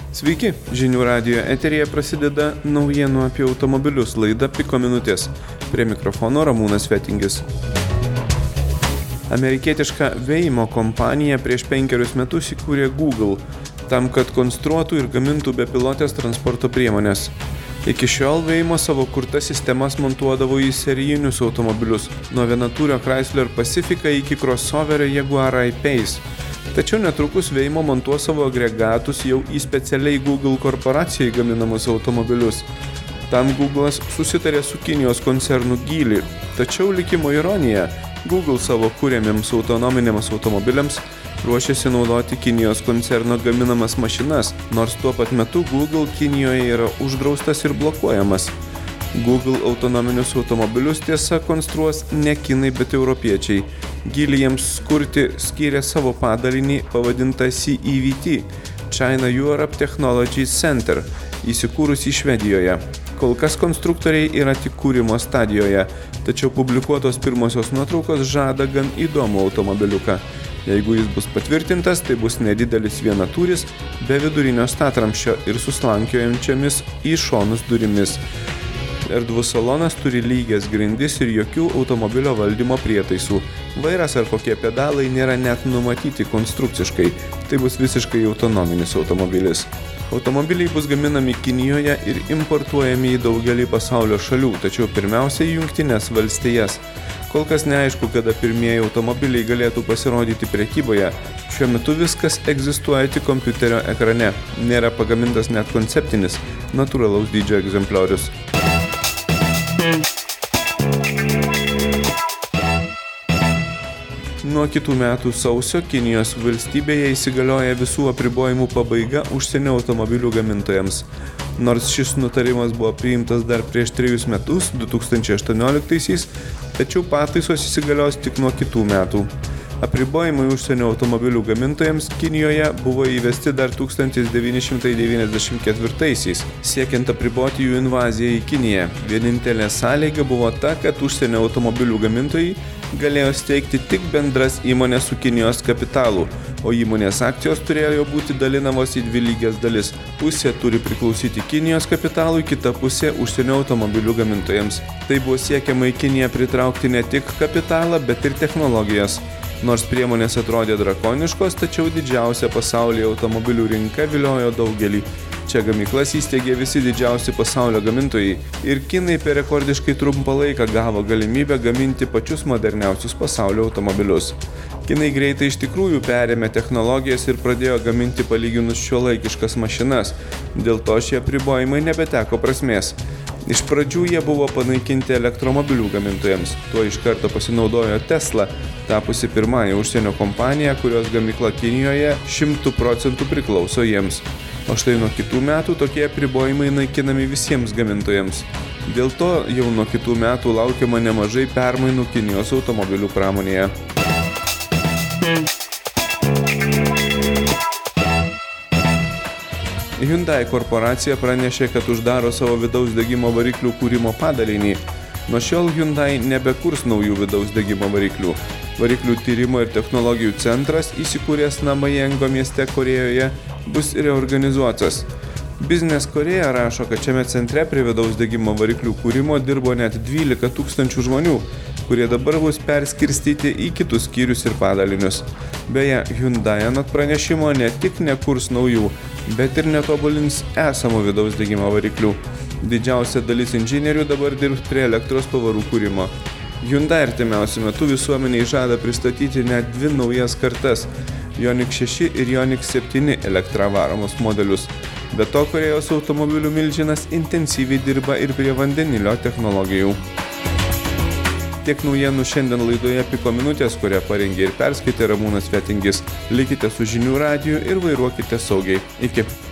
Sveiki, žinių radijo eteryje prasideda naujienų apie automobilius laida Piko minutės. Prie mikrofono Ramūnas Fetingis. Amerikietiška Waymo kompanija prieš 5 metus įkūrė Google, tam, kad konstruotų ir gamintų bepilotės transporto priemonės. Iki šiol Waymo savo kurtas sistemas montuodavo į serijinius automobilius, nuo vienatūrio Chrysler Pacifica iki crossoverio Jaguar I-Pace. Tačiau netrukus Waymo montuos savo agregatus jau į specialiai Google korporacijai gaminamus automobilius. Tam Google'as susitarė su Kinijos koncernu Geely. Tačiau likimo ironija, Google savo kuriamiems autonominiams automobiliams ruošiasi naudoti Kinijos koncerno gaminamas mašinas, nors tuo pat metu Google Kinijoje yra uždraustas ir blokuojamas. Google autonominius automobilius tiesa konstruos ne kinai, bet europiečiai. Geely jiems kurti skyrė savo padalinį pavadintą CEVT – China Europe Technology Center, įsikūrusį Švedijoje. Kol kas konstruktoriai yra tik kūrimo stadijoje, tačiau publikuotos pirmosios nuotraukos žada gan įdomų automobiliuką. Jeigu jis bus patvirtintas, tai bus nedidelis vienatūris be vidurinio statramsčio ir su slankiojančiamis į šonus durimis. Erdvus salonas turi lygias grindis ir jokių automobilio valdymo prietaisų. Vairas ar kokie pedalai nėra net numatyti konstrukciškai. Tai bus visiškai autonominis automobilis. Automobiliai bus gaminami Kinijoje ir importuojami į daugelį pasaulio šalių, tačiau pirmiausia į Jungtines valstijas. Kol kas neaišku, kada pirmieji automobiliai galėtų pasirodyti prekyboje. Šiuo metu viskas egzistuoja tik kompiuterio ekrane. Nėra pagamintas net konceptinis, natūralaus dydžio egzempliorius. Nuo kitų metų sausio Kinijos valstybėje įsigalioja visų apribojimų pabaiga užsienio automobilių gamintojams. Nors šis nutarimas buvo priimtas dar prieš 3 metus, 2018-aisiais, tačiau pataisos įsigalios tik nuo kitų metų. Apribojimai užsienio automobilių gamintojams Kinijoje buvo įvesti dar 1994-aisiais, siekiant apriboti jų invaziją į Kiniją. Vienintelė sąlyga buvo ta, kad užsienio automobilių gamintojai galėjo steigti tik bendras įmonės su Kinijos kapitalu, o įmonės akcijos turėjo būti dalinamos į 2 lygias dalis. Pusė turi priklausyti Kinijos kapitalui, kita pusė užsienio automobilių gamintojams. Tai buvo siekiama į Kiniją pritraukti ne tik kapitalą, bet ir technologijas. Nors priemonės atrodė drakoniškos, tačiau didžiausia pasaulyje automobilių rinka viliojo daugelį. Čia gamyklas įsteigė visi didžiausi pasaulio gamintojai ir kinai per rekordiškai trumpą laiką gavo galimybę gaminti pačius moderniausius pasaulio automobilius. Kinai greitai iš tikrųjų perėmė technologijas ir pradėjo gaminti palyginus šiuolaikiškas mašinas. Dėl to šie apribojimai nebeteko prasmės. Iš pradžių jie buvo panaikinti elektromobilių gamintojams. Tuo iš karto pasinaudojo Tesla, tapusi pirmąją užsienio kompaniją, kurios gamykla Kinijoje 100% priklauso jiems. O štai nuo kitų metų tokie apribojimai naikinami visiems gamintojams. Dėl to jau nuo kitų metų laukiama nemažai permainų Kinijos automobilių pramonėje. Hyundai korporacija pranešė, kad uždaro savo vidaus degimo variklių kūrimo padalinį. Nuo šiol Hyundai nebekurs naujų vidaus degimo variklių. Variklių tyrimo ir technologijų centras, įsikūręs Namajengo mieste Korėjoje, bus reorganizuotas. Business Korea rašo, kad šiame centre prie vidaus degimo variklių kūrimo dirbo net 12 000 žmonių, kurie dabar bus perskirstyti į kitus skyrius ir padalinius. Beje, Hyundai anot pranešimo ne tik nekurs naujų, bet ir netobulins esamų vidaus degimo variklių. Didžiausia dalis inžinierių dabar dirbs prie elektros pavarų kūrimo. Hyundai artimiausiu metu visuomeniai žada pristatyti net 2 naujas kartas – Ioniq 6 ir Ioniq 7 elektra varomus modelius. Be to, Korėjos automobilių milžinas intensyviai dirba ir prie vandenilio technologijų. Tiek naujienų šiandien laidoje Piko minutės, kurią parengė ir perskaitė Ramūnas Fetingis. Likite su žinių radiju ir vairuokite saugiai. Iki.